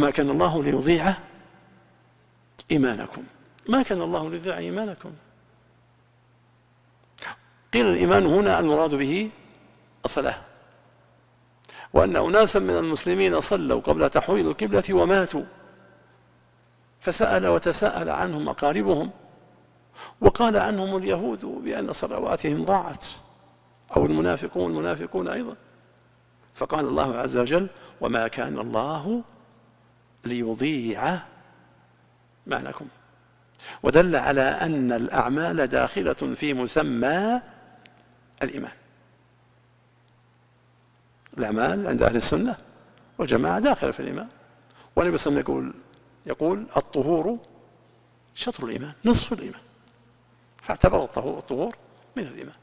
وما كان الله ليضيع إيمانكم. ما كان الله ليضيع إيمانكم. قيل الإيمان هنا المراد به الصلاة، وأن أناسا من المسلمين صلوا قبل تحويل القبلة وماتوا، فسأل وتساءل عنهم أقاربهم، وقال عنهم اليهود بأن صلواتهم ضاعت، أو المنافقون أيضا. فقال الله عز وجل: وما كان الله ليضيع إيمانكم، ودل على أن الأعمال داخلة في مسمى الإيمان. الأعمال عند أهل السنة والجماعة داخلة في الإيمان، والنبي صلى الله عليه وسلم يقول: الطهور شطر الإيمان، نصف الإيمان، فاعتبر الطهور من الإيمان.